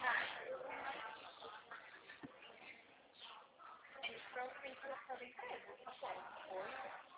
Eles provavelmente gostaram da empresa. Tá bom. Oi?